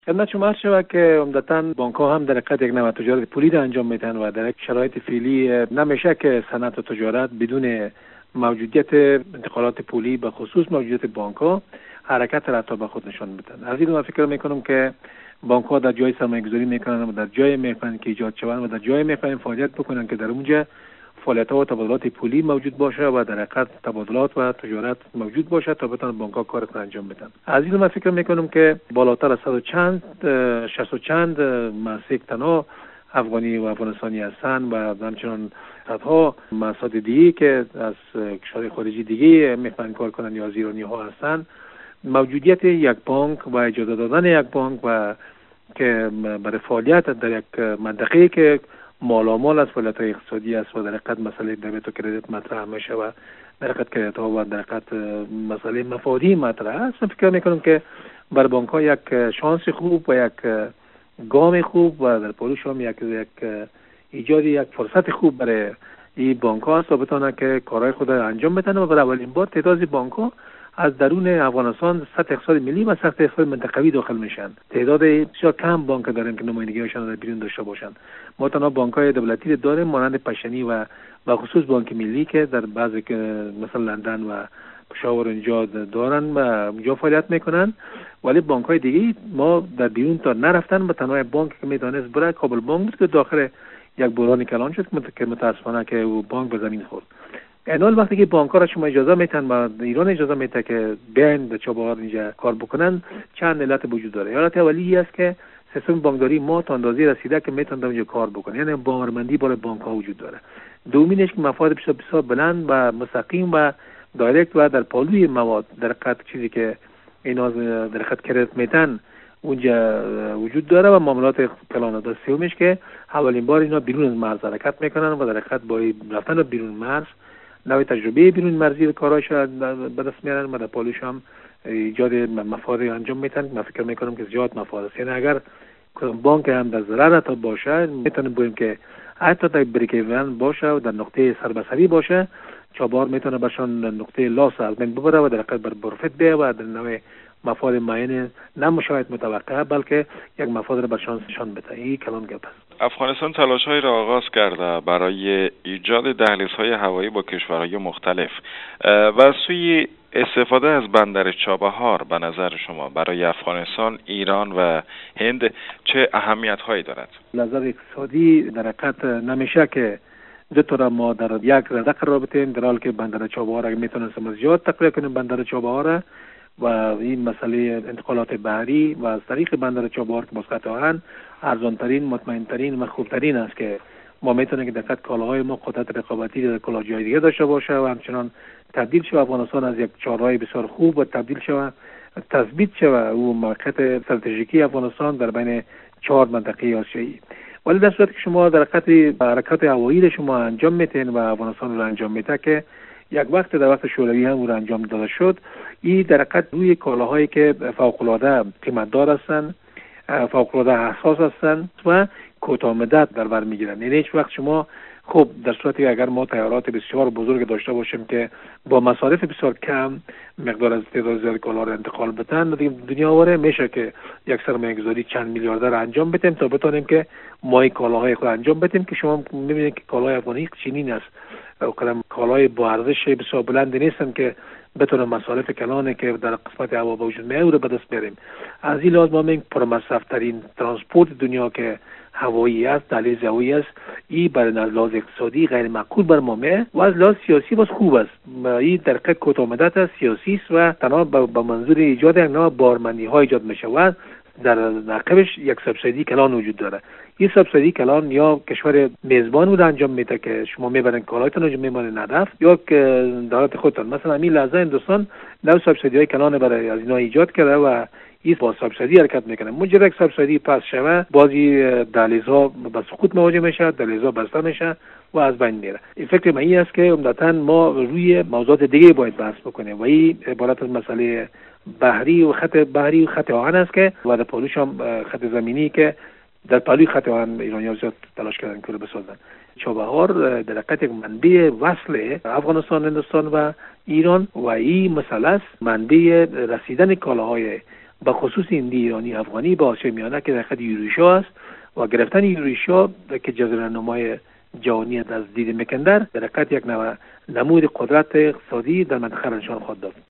خدمت شما عرض شود که عمدتاً بانک‌ها هم در حقیقت یک نوع تجارت پولی را انجام میدن و در یک شرایط فعلی نمیشه که صنعت و تجارت بدون موجودیت انتقالات پولی به خصوص موجودیت بانک‌ها حرکت را تا به خود نشان بدن. از این رو فکر میکنم که بانک‌ها در جای سرمایه‌گذاری میکنن و در جای میخوان که ایجاد شوند و در جای میخوان فعالیت بکنن که در اونجا فعالیت‌ها و تبادلات پولی موجود باشه و در حقیقت تبادلات و تجارت موجود باشه تا بتونن بانک‌ها کار خود انجام بدن. از این من فکر میکنم که بالاتر از 60 و چند مسیک تنها افغانی و افغانستانی هستند و همچنان صدها مسائل دیگه که از کشور خارجی دیگه میخوان کار کنن یا از ایرانی‌ها هستند. موجودیت یک بانک و اجازه دادن یک بانک و که برای فعالیت در یک منطقه‌ای که مالامال از فعالیت اقتصادی است و در حقیقت مسئله دبیت و کردیت مطرح میشه و در حقیقت کردیت‌ها و در حقیقت مسئله مفادی مطرح است. من فکر میکنم که بر بانک‌ها یک شانس خوب و یک گام خوب و در پولوش هم یک ایجاد یک فرصت خوب برای این بانک‌ها است و بتونه که کارهای خود را انجام بدن و برای اولین بار تعداد بانک‌ها از درون افغانستان 100 اقتصاد ملی و 100 اقتصاد منطقوی داخل میشن. تعداد بسیار کم بانک داریم که نمایندگی‌هاشون در بیرون داشته باشن. ما تنها بانک‌های دولتی داریم مانند پشنی و خصوص بانک ملی که در بعضی مثلا لندن و پشاور اینجا دارن و اونجا فعالیت میکنن، ولی بانک‌های دیگه ما در بیرون تا نرفتن و تنها بانک که میدانست برای کابل بانک بود که داخل یک بحران کلان شد که متاسفانه که او بانک به زمین خورد. اینال وقتی که بانک‌ها را شما اجازه میتن و ایران اجازه میده که بیاین به چابهار اینجا کار بکنن، چند علت وجود داره. علت اولی است که سیستم بانکداری ما تا اندازه‌ای رسیده که میتونه اونجا کار بکنه، یعنی باورمندی برای بانک‌ها وجود داره. دومینش که مفاد بسیار بلند و مستقیم و دایرکت و در پالوی مواد در حقیقت چیزی که اینا در حقیقت کردیت میتن اونجا وجود داره و معاملات کلان. سومش که اولین بار اینا بیرون از مرز حرکت میکنن و در حقیقت با رفتن بیرون مرز نوع تجربه بیرون مرزی کارایش به دست میارن و در پالوش هم ایجاد مفاد انجام میتن. من فکر میکنم که زیاد مفاد است. یعنی اگر بانک هم در ضرر تا باشه میتونیم بگیم که حتی در بریکیون باشه و در نقطه سربسری باشه، چابهار میتونه برشان نقطه لاس از بین ببره و در حقیقت بر برفت بیه و در نوع مفاد معین نه مشاهد متوقع بلکه یک مفاد را برشان نشان بده. این کلان گپ است. افغانستان تلاش‌هایی را آغاز کرده برای ایجاد دهلیزهای هوایی با کشورهای مختلف و از سوی استفاده از بندر چابهار به نظر شما برای افغانستان، ایران و هند چه اهمیت‌هایی دارد؟ نظر اقتصادی در حقیقت نمیشه که دو طرف ما در یک رده قرار بدیم، در حالی که بندر چابهار اگه میتونستیم زیاد تقویت کنیم بندر چابهار و این مسئله انتقالات بحری و از طریق بندر چابهار که مسقطاً ارزانترین، مطمئنترین و خوبترین است که ما میتونیم که دقیق کالاهای ما قدرت رقابتی در کالاهای دیگه داشته باشه و همچنان تبدیل شود افغانستان از یک چهارراه بسیار خوب و تبدیل شود تثبیت شود او موقعیت استراتژیکی افغانستان در بین 4 منطقه آسیایی. ولی در صورتی که شما در حرکت هوایی شما انجام میتین و افغانستان رو انجام میده که یک وقت در وقت شوروی هم رو انجام داده شد، این در حقیقت روی کالاهایی که فوق‌العاده قیمتدار هستند، فوق‌العاده حساس هستند و کوتاه مدت در بر میگیرن. یعنی هیچ وقت شما خب در صورتی اگر ما تیارات بسیار بزرگ داشته باشیم که با مصارف بسیار کم مقدار از تعداد زیاد کالا را انتقال بدن، دنیا واره میشه که یک سرمایه‌گذاری چند میلیارد را انجام بدیم تا بتونیم که ما این کالاهای خود انجام بدیم که شما میبینید که کالای افغانی چنین است و کالای با ارزش بسیار بلند نیستن که بتونه مصارف کلانی که در قسمت هوا وجود میاد رو به دست بیاریم. از این لحاظ ما میگیم پرمصرف‌ترین ترانسپورت دنیا که هوایی است، دهلیز هوایی است، این برای لحاظ اقتصادی غیر معقول بر ما میه و از لحاظ سیاسی باز خوب است. این در حقیقت کوتاه مدت است، سیاسی است و تنها با منظور ایجاد یک نوع بارمندی ها ایجاد میشه و در عقبش یک سبسیدی کلان وجود داره. این سبسیدی کلان یا کشور میزبان رو انجام میده که شما میبرن کالایتون رو میمونه ندف یا که دولت خودتون. مثلا همین لحظه هندوستان نو سبسیدی های کلان برای از اینا ایجاد کرده و این با سبسیدی حرکت میکنه. مجرد سبسیدی پس شوه بازی دهلیزها به سقوط مواجه میشه، دهلیزها بسته میشه و از بین میره. این فکر من این است که عمدتاً ما روی موضوعات دیگه باید بحث بکنیم و این عبارت از مسئله بحری و خط آهن است که و در پالوش هم خط زمینی که در پالوی خط آهن ایرانی‌ها زیاد تلاش کردن که رو بسازن. چابهار در حقیقت یک منبع وصل افغانستان، هندوستان و ایران و این مسئله است منبع رسیدن کالاهای به خصوص هندی، ایرانی، افغانی با آسیای میانه که در خط یوریشیا است و گرفتن یوریشیا که جزیره نمای جهانی از دید مکندر در حقیقت یک نمود قدرت اقتصادی در منطقه را نشان خواهد داد.